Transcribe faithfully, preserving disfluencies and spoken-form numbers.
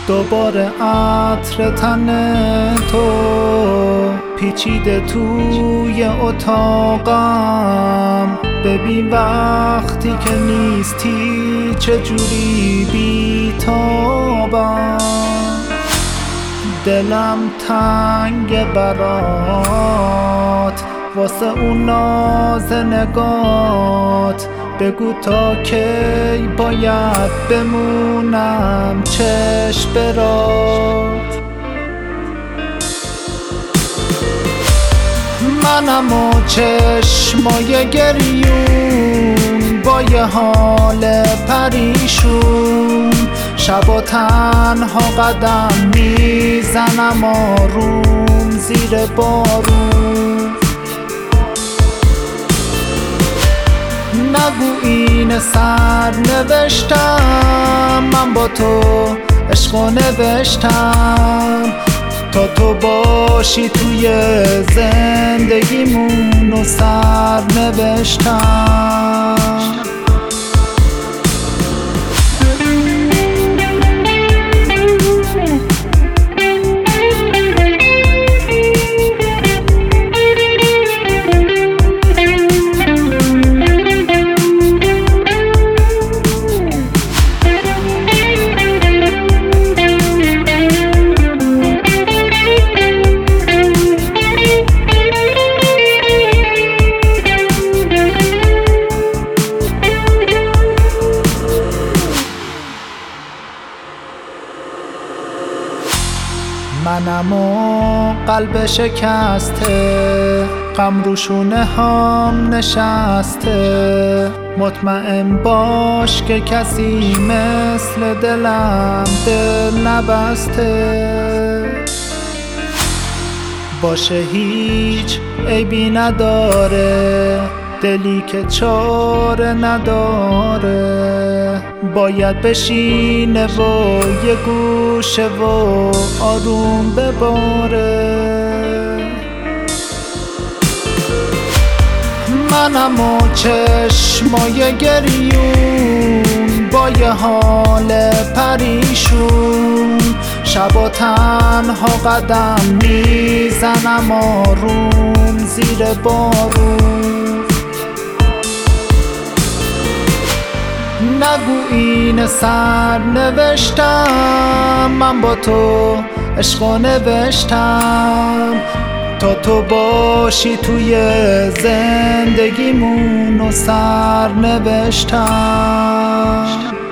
دوباره عطر تن تو پیچیده توی اتاقم. ببین وقتی که نیستی چجوری بی‌تابم. دلم تنگ برات واسه اون ناز نگات. بگو تا کی باید بمونم چشم برات. منم و چشمای گریون با یه حال پریشون. شبا تنها قدم میزنم آروم زیر بارون. نگو این سر نوشتم، من با تو عشقو نوشتم. تا تو باشی توی زندگیمون و سر نوشتم. منم و قلب شکسته، غم رو شونه هام نشسته. مطمئن باش که کسی مثل دلم دل نبسته. باشه هیچ عیبی نداره، دلی که چاره نداره. باید بشینه و یه گوشه و آروم بباره. منم و چشمای گریون با یه حال پریشون. شبا تنها قدم میزنم آروم زیر بارون. نگو این سر نوشتم، من با تو عشقو نوشتم. تا تو باشی توی زندگیمون و سر نوشتم.